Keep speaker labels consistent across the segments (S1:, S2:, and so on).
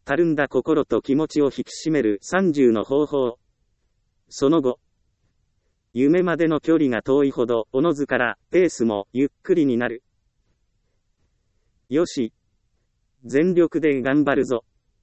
S1: たるんだ心と気持ちを引き締める30の方法。その後、夢までの距離が遠いほど、おのずからペースもゆっくりになる。よし。全力で頑張るぞ。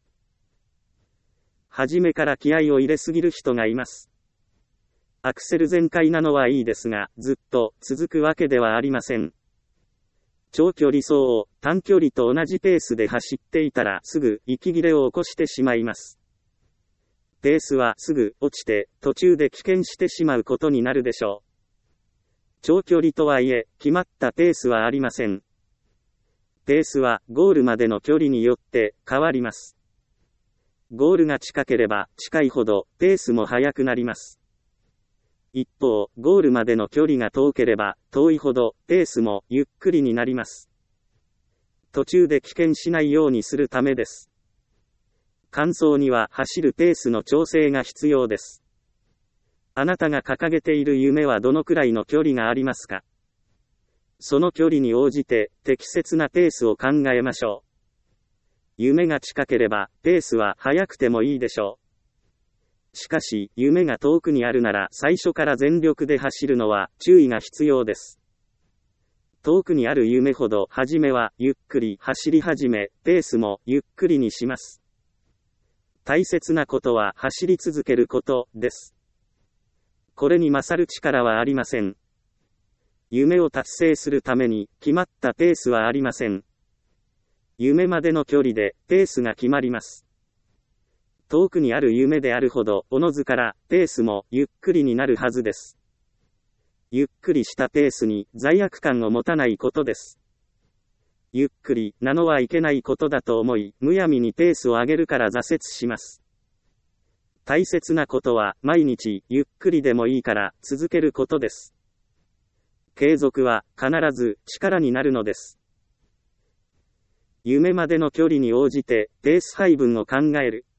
S1: 初めから気合を入れすぎる人がいます。アクセル全開なのはいいですが、ずっと続くわけではありません。長距離走を短距離と同じペースで走っていたらすぐ息切れを起こしてしまいます。ペースはすぐ落ちて途中で棄権してしまうことになるでしょう。長距離とはいえ決まったペースはありません。ペースはゴールまでの距離によって変わります。ゴールが近ければ近いほどペースも速くなります。一方、ゴールまでの距離が遠ければ遠いほどペースもゆっくりになります。途中で棄権しないようにするためです。完走には走るペースの調整が必要です。あなたが掲げている夢はどのくらいの距離がありますか？その距離に応じて適切なペースを考えましょう。夢が近ければペースは速くてもいいでしょう。しかし、夢が遠くにあるなら最初から全力で走るのは注意が必要です。遠くにある夢ほど初めはゆっくり走り始め、ペースもゆっくりにします。大切なことは走り続けることです。これに勝る力はありません。夢を達成するために決まったペースはありません。夢までの距離でペースが決まります。遠くにある夢であるほど、おのずからペースもゆっくりになるはずです。ゆっくりしたペースに罪悪感を持たないことです。ゆっくりなのはいけないことだと思い、むやみにペースを上げるから挫折します。大切なことは毎日ゆっくりでもいいから続けることです。継続は必ず力になるのです。夢までの距離に応じてペース配分を考える。